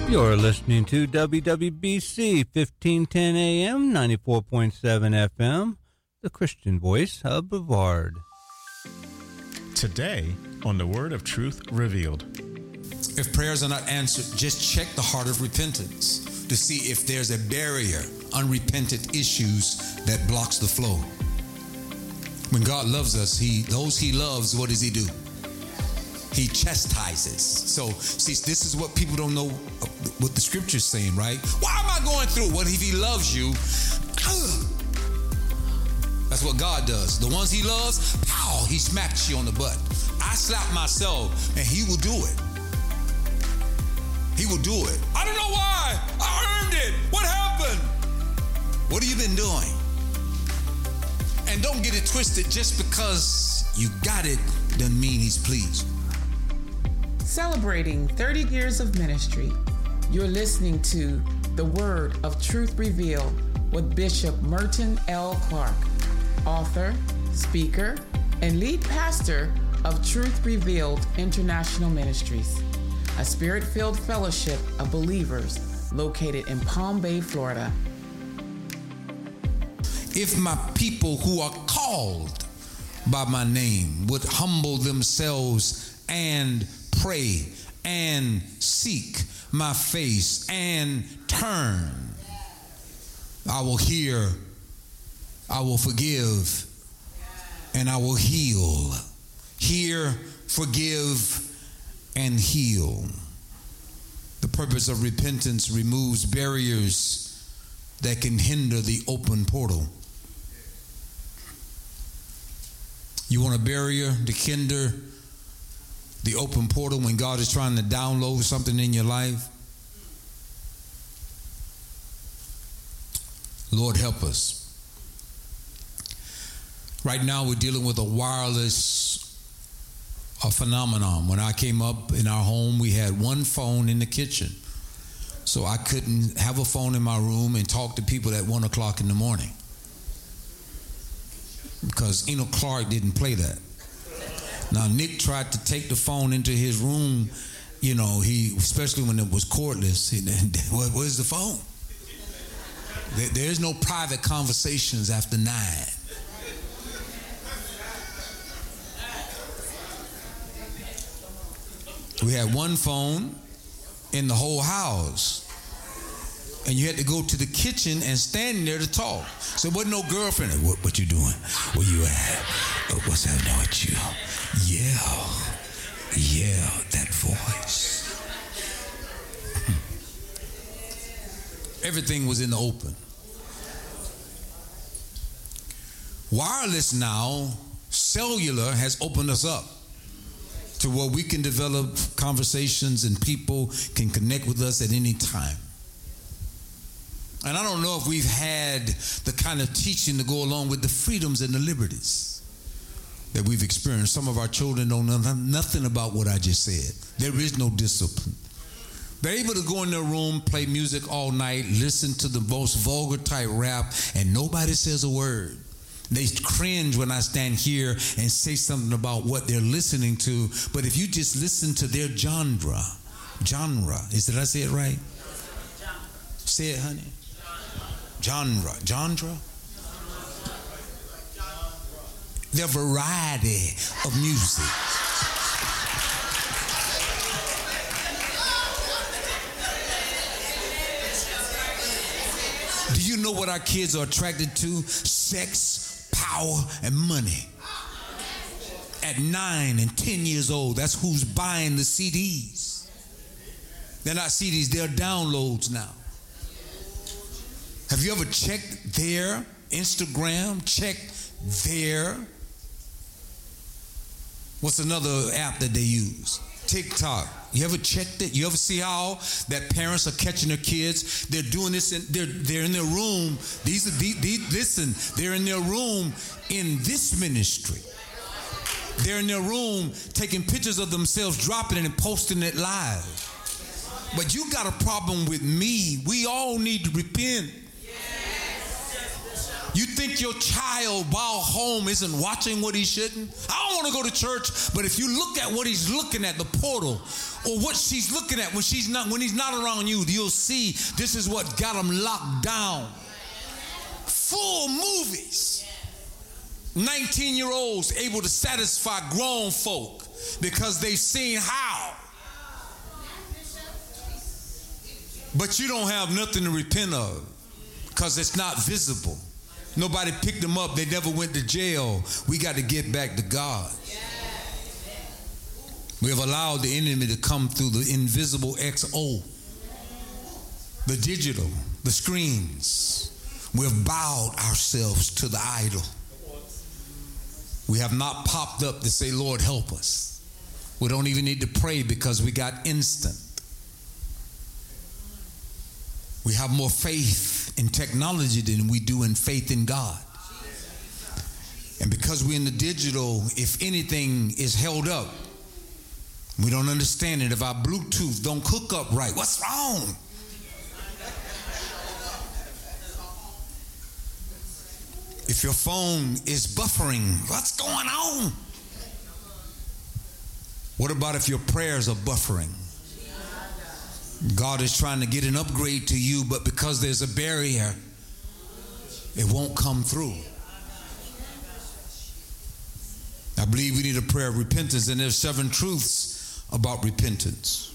You're listening to WWBC 1510 AM, 94.7 FM, the Christian voice of Brevard. Today on the Word of Truth Revealed. If prayers are not answered, just check the heart of repentance to see if there's a barrier, unrepentant issues that blocks the flow. When God loves us, those he loves, what does he do? He chastises. So, see, this is what people don't know what the scripture's saying, right? Why am I going through? What if he loves you? That's what God does. The ones he loves, pow, he smacks you on the butt. I slap myself, and he will do it. He will do it. I don't know why. I earned it. What happened? What have you been doing? And don't get it twisted. Just because you got it doesn't mean he's pleased. Celebrating 30 years of ministry, you're listening to The Word of Truth Revealed with Bishop Merton L. Clark, author, speaker, and lead pastor of Truth Revealed International Ministries, a spirit-filled fellowship of believers located in Palm Bay, Florida. If my people who are called by my name would humble themselves and pray and seek my face and turn, I will hear, I will forgive, and I will heal. Hear, forgive, and heal. The purpose of repentance removes barriers that can hinder the open portal. You want a barrier to hinder the open portal when God is trying to download something in your life? Lord, help us. Right now, we're dealing with a wireless phenomenon. When I came up in our home, we had one phone in the kitchen. So I couldn't have a phone in my room and talk to people at 1 o'clock in the morning, because Enoch Clark didn't play that. Now, Nick tried to take the phone into his room, especially when it was cordless. Where's the phone? There's no private conversations after 9. We had one phone in the whole house. And you had to go to the kitchen and stand there to talk. So there wasn't no girlfriend. What you doing? Where you at? What's happening with you? Yeah, that voice. Everything was in the open. Wireless now, cellular has opened us up to where we can develop conversations and people can connect with us at any time. And I don't know if we've had the kind of teaching to go along with the freedoms and the liberties that we've experienced. Some of our children don't know nothing about what I just said. There is no discipline. They're able to go in their room, play music all night, listen to the most vulgar type rap, and nobody says a word. They cringe when I stand here and say something about what they're listening to. But if you just listen to their genre, did I say it right? Say it, honey. Genre. Their variety of music. Do you know what our kids are attracted to? Sex, power, and money. At 9 and 10 years old, that's who's buying the CDs. They're not CDs, they're downloads now. Have you ever checked their Instagram? Checked their, what's another app that they use? TikTok. You ever checked it? You ever see how that parents are catching their kids? They're doing this, and they're in their room. Listen, they're in their room in this ministry. They're in their room taking pictures of themselves, dropping it and posting it live. But you got a problem with me. We all need to repent. You think your child while home isn't watching what he shouldn't? I don't want to go to church, but if you look at what he's looking at, the portal, or what she's looking at when he's not around you, you'll see this is what got him locked down. Full movies. 19-year-olds able to satisfy grown folk because they've seen how. But you don't have nothing to repent of because it's not visible. Nobody picked them up. They never went to jail. We got to get back to God. We have allowed the enemy to come through the invisible XO, the digital, the screens. We have bowed ourselves to the idol. We have not popped up to say, Lord, help us. We don't even need to pray because we got instant. We have more faith in technology than we do in faith in God. And because we're in the digital, if anything is held up, we don't understand it. If our Bluetooth don't hook up right, what's wrong? If your phone is buffering, what's going on? What about if your prayers are buffering? God is trying to get an upgrade to you, but because there's a barrier, it won't come through. I believe we need a prayer of repentance, and there's 7 truths about repentance.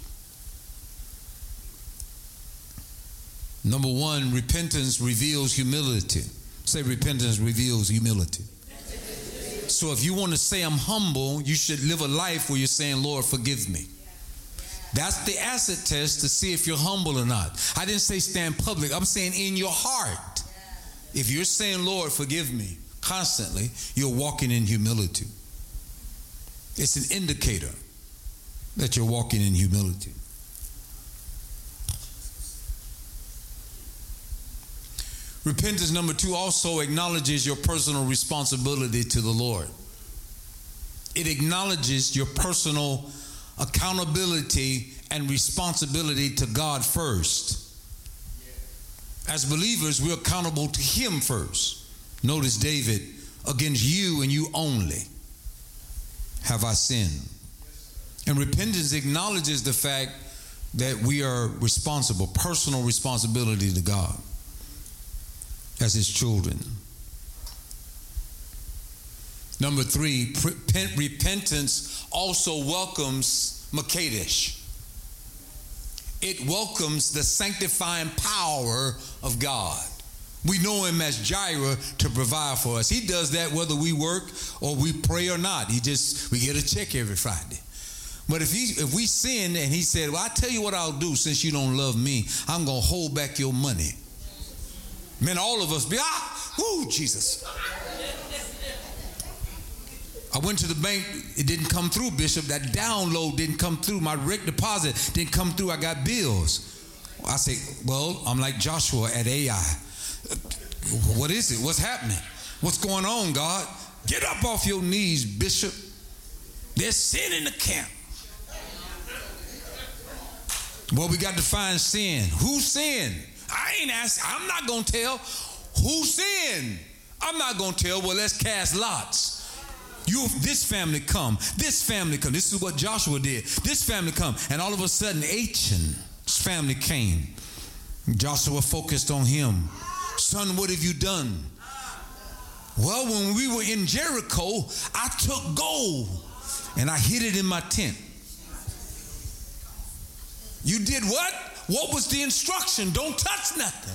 Number 1, repentance reveals humility. Say, repentance reveals humility. So if you want to say I'm humble, you should live a life where you're saying, Lord, forgive me. That's the acid test to see if you're humble or not. I didn't say stand public. I'm saying in your heart. If you're saying, Lord, forgive me, constantly, you're walking in humility. It's an indicator that you're walking in humility. Repentance, number 2, also acknowledges your personal responsibility to the Lord. It acknowledges your personal accountability and responsibility to God first. As believers, we're accountable to Him first. Notice David, against you and you only have I sinned. And repentance acknowledges the fact that we are responsible, personal responsibility to God as His children. Number 3, repentance also welcomes Makadesh. It welcomes the sanctifying power of God. We know Him as Jireh to provide for us. He does that whether we work or we pray or not. We get a check every Friday. But if we sin and He said, well, I tell you what I'll do since you don't love me, I'm going to hold back your money. Man, all of us be, Jesus. I went to the bank, it didn't come through, Bishop. That download didn't come through. My direct deposit didn't come through. I got bills. I say, well, I'm like Joshua at Ai. What is it? What's happening? What's going on, God? Get up off your knees, Bishop. There's sin in the camp. Well, we got to find sin. Who sinned? I ain't asking. I'm not going to tell. Who sinned? I'm not going to tell. Well, let's cast lots. This family come. This family come. This is what Joshua did. This family come. And all of a sudden, Achan's family came. Joshua focused on him. Son, what have you done? Well, when we were in Jericho, I took gold and I hid it in my tent. You did what? What was the instruction? Don't touch nothing.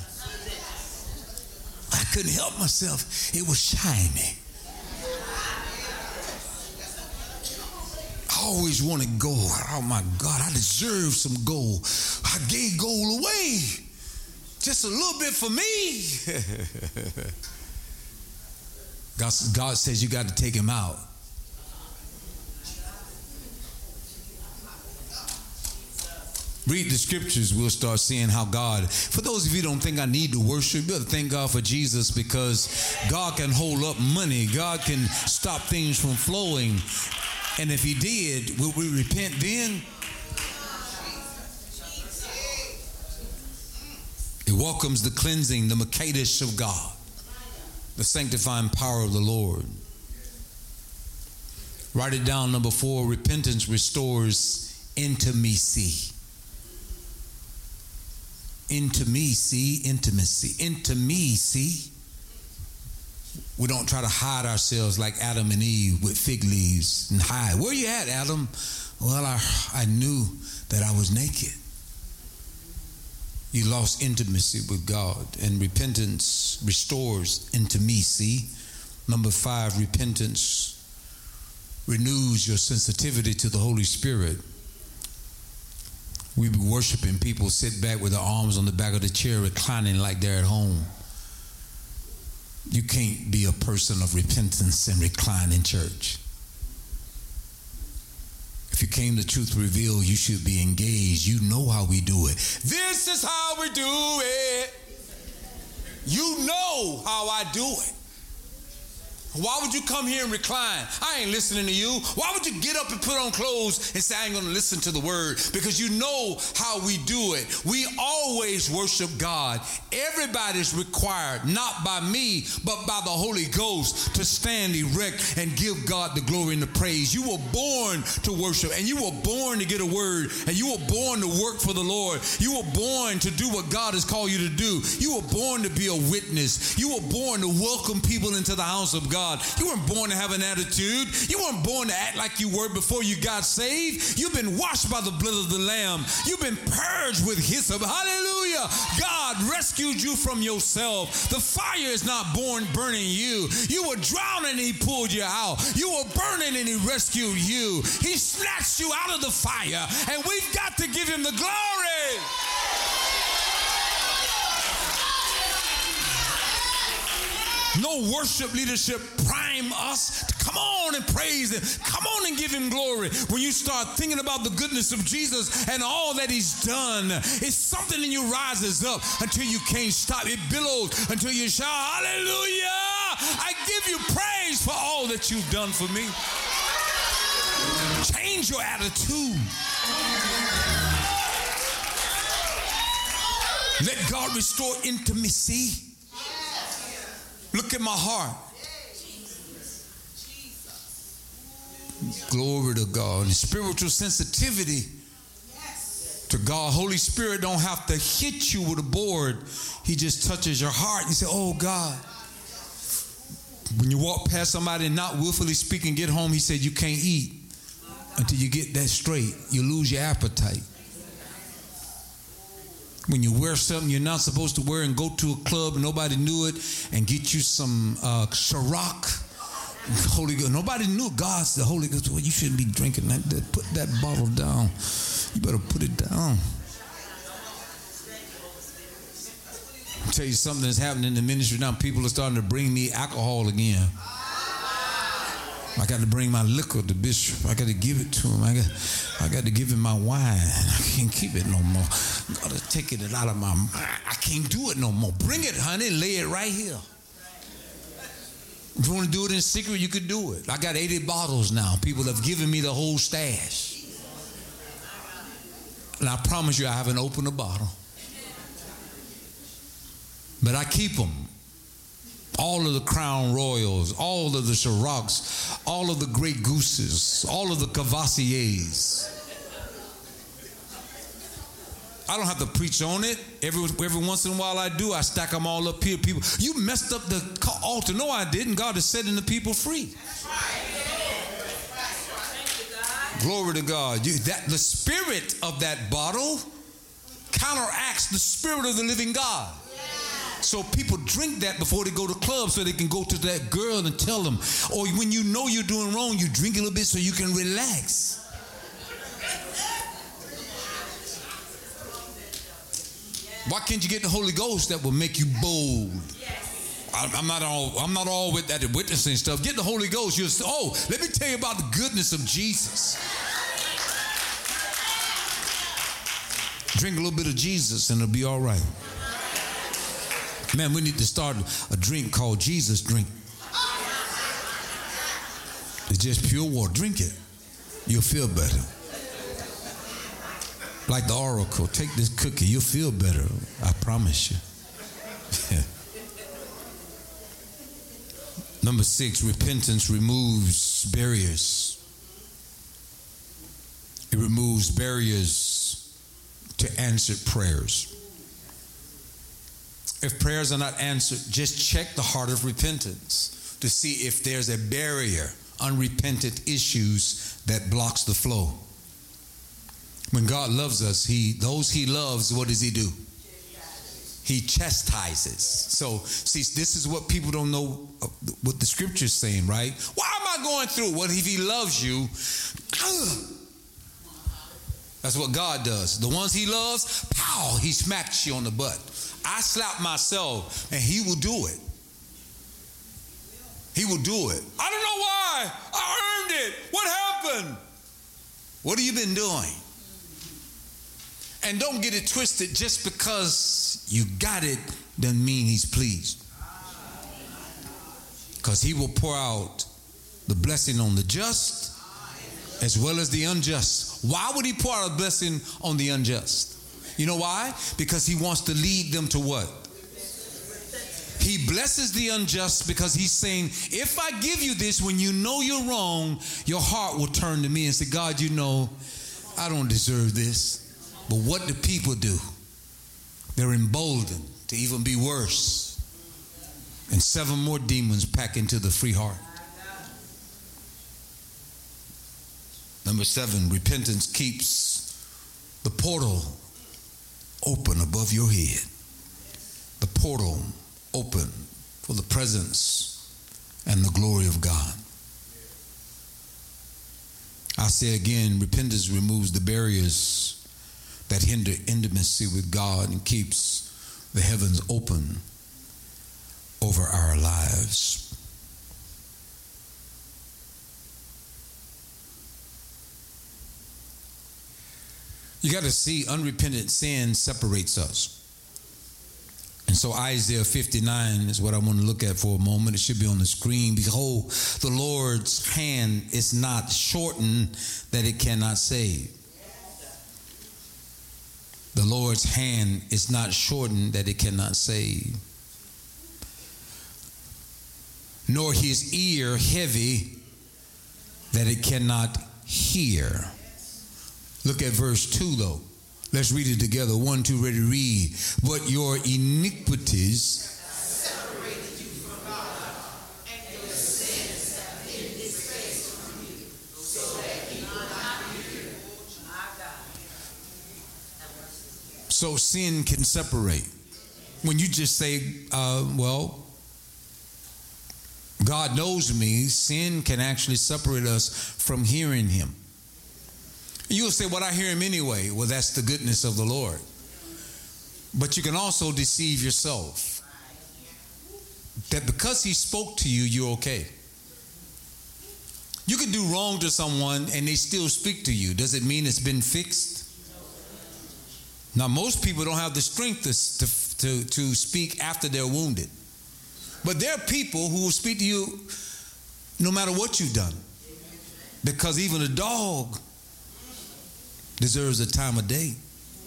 I couldn't help myself. It was shiny. I always wanted gold. Oh my God, I deserve some gold. I gave gold away. Just a little bit for me. God says you got to take him out. Read the scriptures, we'll start seeing how God, for those of you who don't think I need to worship, you better thank God for Jesus, because God can hold up money. God can stop things from flowing. And if he did, will we repent then? It welcomes the cleansing, the Makadesh of God. The sanctifying power of the Lord. Write it down, number 4. Repentance restores intimacy. Intimacy. We don't try to hide ourselves like Adam and Eve with fig leaves and hide. Where you at, Adam? Well, I knew that I was naked. You lost intimacy with God, and repentance restores intimacy. Number 5, repentance renews your sensitivity to the Holy Spirit. We be worshiping, people sit back with their arms on the back of the chair, reclining like they're at home. You can't be a person of repentance and recline in church. If you came to Truth Revealed, you should be engaged. You know how we do it. This is how we do it. You know how I do it. Why would you come here and recline? I ain't listening to you. Why would you get up and put on clothes and say, I ain't going to listen to the word? Because you know how we do it. We always worship God. Everybody's required, not by me, but by the Holy Ghost, to stand erect and give God the glory and the praise. You were born to worship, and you were born to get a word, and you were born to work for the Lord. You were born to do what God has called you to do. You were born to be a witness. You were born to welcome people into the house of God. You weren't born to have an attitude. You weren't born to act like you were before you got saved. You've been washed by the blood of the Lamb. You've been purged with hyssop. Hallelujah. God rescued you from yourself. The fire is not burning you. You were drowning and he pulled you out. You were burning and he rescued you. He snatched you out of the fire, and we've got to give him the glory. No worship leadership prime us to come on and praise him. Come on and give him glory. When you start thinking about the goodness of Jesus and all that he's done, it's something in you rises up until you can't stop. It billows until you shout, hallelujah! I give you praise for all that you've done for me. Change your attitude. Let God restore intimacy. Look at my heart. Glory to God. And spiritual sensitivity to God. Holy Spirit don't have to hit you with a board. He just touches your heart. You say, oh God. When you walk past somebody and not willfully speaking, get home, he said you can't eat until you get that straight. You lose your appetite. When you wear something you're not supposed to wear and go to a club and nobody knew it and get you some Ciroc, Holy Ghost. Nobody knew God's the Holy Ghost. Well, you shouldn't be drinking that. Put that bottle down. You better put it down. I'll tell you something that's happening in the ministry now. People are starting to bring me alcohol again. I got to bring my liquor to Bishop. I got to give it to him. I got to give him my wine. I can't keep it no more. Got to take it out of my mind. I can't do it no more. Bring it, honey. Lay it right here. If you want to do it in secret, you could do it. I got 80 bottles now. People have given me the whole stash. And I promise you I haven't opened a bottle. But I keep them. All of the Crown Royals, all of the Cirocs, all of the Grey Gooses, all of the Cavassiers. I don't have to preach on it. Every once in a while I do. I stack them all up here. People, you messed up the altar. No, I didn't. God is setting the people free. That's right. Glory to God. The spirit of that bottle counteracts the spirit of the living God. So people drink that before they go to clubs so they can go to that girl and tell them. Or when you know you're doing wrong, you drink a little bit so you can relax. Why can't you get the Holy Ghost that will make you bold? I'm not all with that witnessing stuff. Get the Holy Ghost. You'll say, oh, let me tell you about the goodness of Jesus. Drink a little bit of Jesus and it'll be all right. Man, we need to start a drink called Jesus Drink. It's just pure water. Drink it. You'll feel better. Like the Oracle. Take this cookie. You'll feel better. I promise you. Number 6, repentance removes barriers. It removes barriers to answered prayers. If prayers are not answered, just check the heart of repentance to see if there's a barrier, unrepented issues that blocks the flow. When God loves us, those he loves, what does he do? He chastises. So, see, this is what people don't know what the scripture is saying, right? Why am I going through? What if he loves you? That's what God does. The ones he loves, pow, he smacks you on the butt. I slap myself, and he will do it. He will do it. I don't know why. I earned it. What happened? What have you been doing? And don't get it twisted. Just because you got it doesn't mean he's pleased. Because he will pour out the blessing on the just as well as the unjust. Why would he pour out a blessing on the unjust? You know why? Because he wants to lead them to what? He blesses the unjust because he's saying, if I give you this when you know you're wrong, your heart will turn to me and say, God, you know, I don't deserve this. But what do people do? They're emboldened to even be worse. And 7 more demons pack into the free heart. Number 7, repentance keeps the portal open above your head. The portal open for the presence and the glory of God. I say again, repentance removes the barriers that hinder intimacy with God and keeps the heavens open over our lives. You got to see, unrepentant sin separates us. And so Isaiah 59 is what I want to look at for a moment. It should be on the screen. Behold, the Lord's hand is not shortened that it cannot save. The Lord's hand is not shortened that it cannot save. Nor his ear heavy that it cannot hear. Look at verse 2 though. Let's read it together. 1, 2, ready to read. But your iniquities separated you from God, and your sins have hidden his face from you, so that he will not hear you. So sin can separate. When you just say, well, God knows me, sin can actually separate us from hearing him. You'll say, well, I hear him anyway. Well, that's the goodness of the Lord. But you can also deceive yourself that because he spoke to you, you're okay. You can do wrong to someone and they still speak to you. Does it mean it's been fixed? Now, most people don't have the strength to speak after they're wounded. But there are people who will speak to you no matter what you've done. Because even a dog deserves a time of day.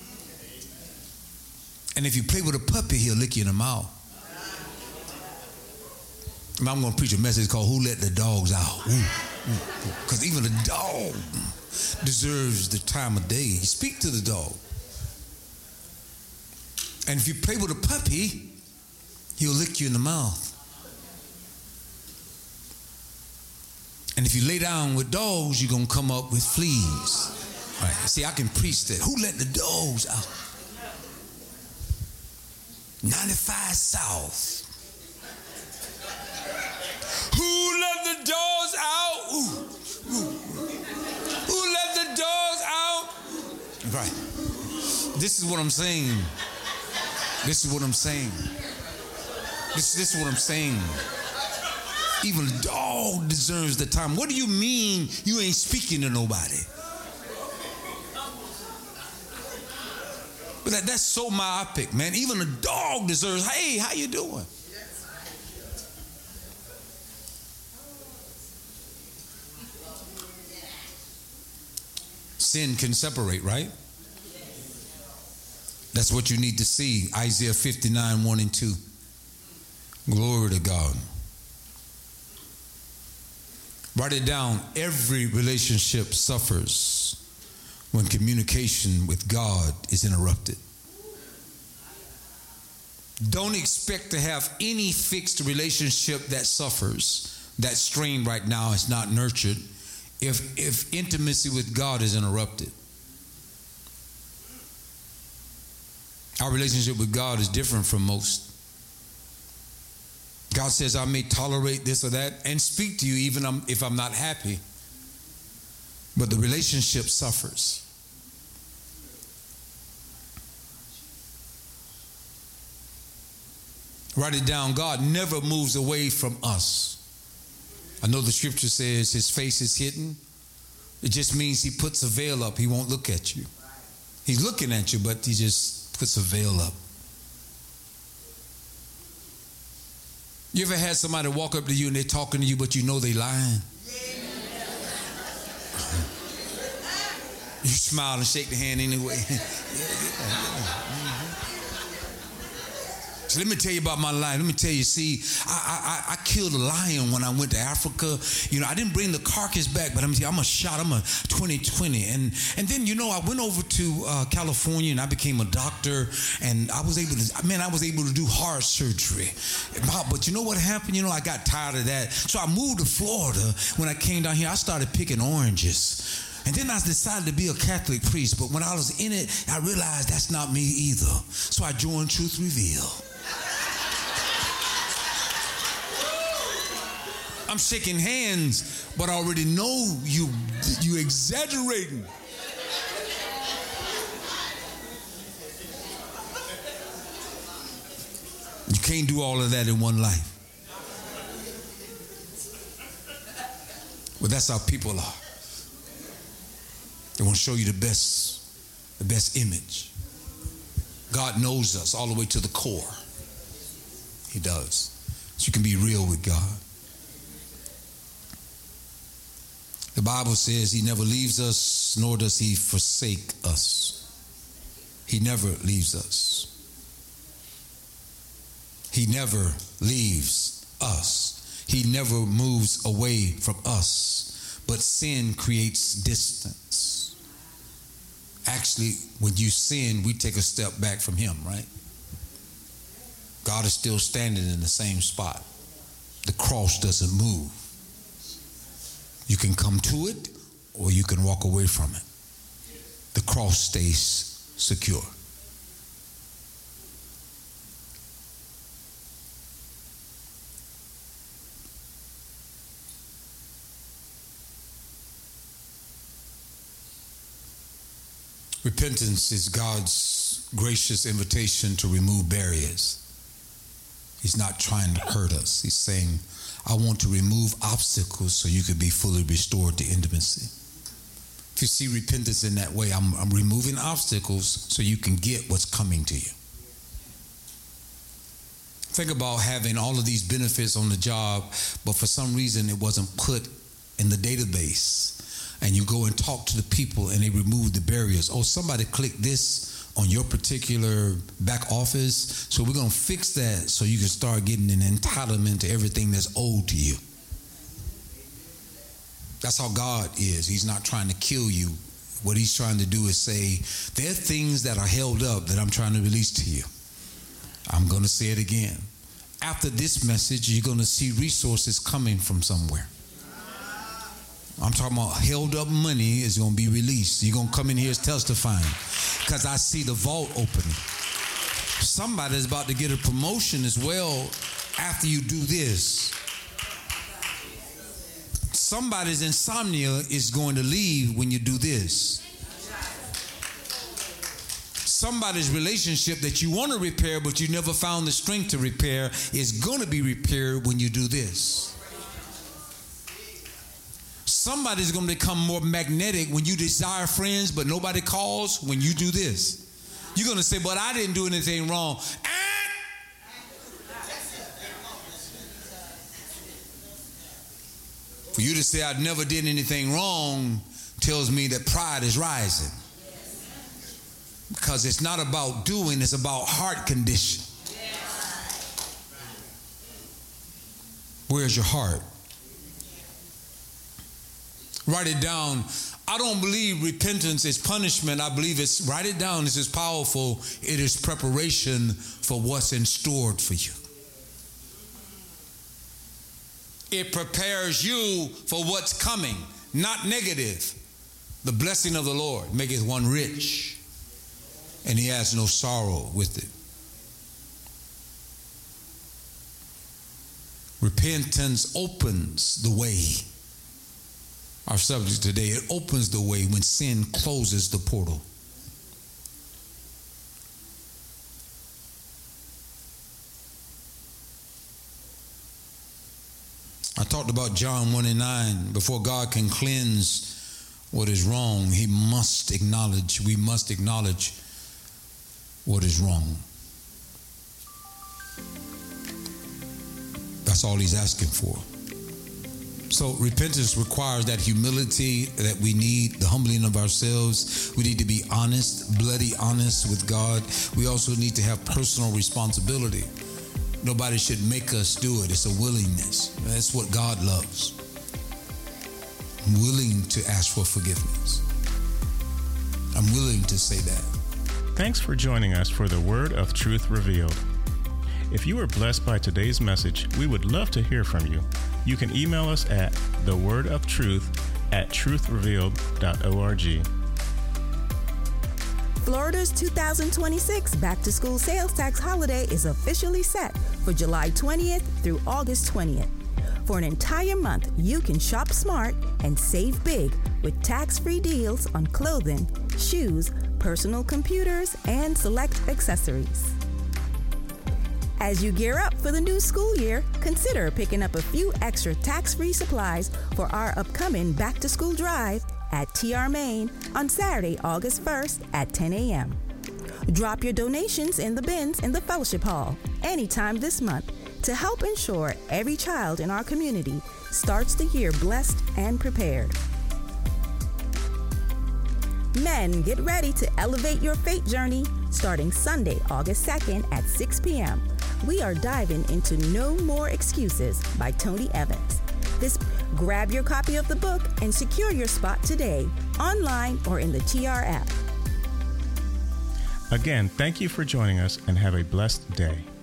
And if you play with a puppy, he'll lick you in the mouth. I'm going to preach a message called Who Let the Dogs Out? Because even a dog deserves the time of day. You speak to the dog. And if you play with a puppy, he'll lick you in the mouth. And if you lay down with dogs, you're going to come up with fleas. Right. See, I can preach that. Who let the dogs out? 95 South. Who let the dogs out? Ooh, ooh. Who let the dogs out? Right. This is what I'm saying. This is what I'm saying. This is what I'm saying. Even a dog deserves the time. What do you mean you ain't speaking to nobody? But that's so myopic, man. Even a dog deserves, hey, how you doing? Sin can separate, right? That's what you need to see. Isaiah 59, 1 and 2. Glory to God. Write it down. Every relationship suffers when communication with God is interrupted. Don't expect to have any fixed relationship that suffers, that strain right now is not nurtured, if intimacy with God is interrupted. Our relationship with God is different from most. God says, I may tolerate this or that and speak to you even if I'm not happy. But the relationship suffers. Write it down. God never moves away from us. I know the scripture says his face is hidden. It just means he puts a veil up. He won't look at you. He's looking at you, but he just puts a veil up. You ever had somebody walk up to you and they're talking to you, but you know they lying? You smile and shake the hand anyway. So let me tell you about my life. Let me tell you, see, I killed a lion when I went to Africa. You know, I didn't bring the carcass back, but I'm a shot. I'm a 2020. And then, you know, I went over to California and I became a doctor, and I was able to do heart surgery. But you know what happened? You know, I got tired of that. So I moved to Florida. When I came down here, I started picking oranges. And then I decided to be a Catholic priest. But when I was in it, I realized that's not me either. So I joined Truth Reveal. I'm shaking hands, but I already know you exaggerating. You can't do all of that in one life. But that's how people are. They want to show you the best image. God knows us all the way to the core. He does. So you can be real with God. The Bible says he never leaves us, nor does he forsake us. He never leaves us. He never leaves us. He never moves away from us. But sin creates distance. Actually, when you sin, we take a step back from him, right? God is still standing in the same spot. The cross doesn't move. You can come to it or you can walk away from it. The cross stays secure. Repentance is God's gracious invitation to remove barriers. He's not trying to hurt us. He's saying, I want to remove obstacles so you can be fully restored to intimacy. If you see repentance in that way, I'm removing obstacles so you can get what's coming to you. Think about having all of these benefits on the job, but for some reason it wasn't put in the database. And you go and talk to the people and they remove the barriers. Oh, somebody clicked this on your particular back office, so we're going to fix that so you can start getting an entitlement to everything that's owed to you. That's how God is. He's not trying to kill you. What he's trying to do is say, there are things that are held up that I'm trying to release to you. I'm going to say it again. After this message, you're going to see resources coming from somewhere. I'm talking about held up money is going to be released. You're going to come in here testifying because I see the vault opening. Somebody's about to get a promotion as well after you do this. Somebody's insomnia is going to leave when you do this. Somebody's relationship that you want to repair but you never found the strength to repair is going to be repaired when you do this. Somebody's going to become more magnetic when you desire friends, but nobody calls when you do this. You're going to say, but I didn't do anything wrong. For you to say I never did anything wrong tells me that pride is rising. Because it's not about doing, it's about heart condition. Where's your heart? Write it down. I don't believe repentance is punishment. I believe it's, write it down. This is powerful. It is preparation for what's in store for you. It prepares you for what's coming, not negative. The blessing of the Lord maketh one rich, and he has no sorrow with it. Repentance opens the way. Our subject today, it opens the way when sin closes the portal. I talked about John 1:9. Before God can cleanse what is wrong, we must acknowledge what is wrong. That's all he's asking for. So repentance requires that humility that we need, the humbling of ourselves. We need to be honest, bloody honest with God. We also need to have personal responsibility. Nobody should make us do it. It's a willingness. That's what God loves. I'm willing to ask for forgiveness. I'm willing to say that. Thanks for joining us for the Word of Truth Revealed. If you were blessed by today's message, we would love to hear from you. You can email us at thewordofTruth@truthrevealed.org. Florida's 2026 back-to-school sales tax holiday is officially set for July 20th through August 20th. For an entire month, you can shop smart and save big with tax-free deals on clothing, shoes, personal computers, and select accessories. As you gear up for the new school year, consider picking up a few extra tax-free supplies for our upcoming back-to-school drive at TR Main on Saturday, August 1st at 10 a.m. Drop your donations in the bins in the fellowship hall anytime this month to help ensure every child in our community starts the year blessed and prepared. Men, get ready to elevate your faith journey starting Sunday, August 2nd at 6 p.m. We are diving into No More Excuses by Tony Evans. Grab your copy of the book and secure your spot today, online or in the TR app. Again, thank you for joining us and have a blessed day.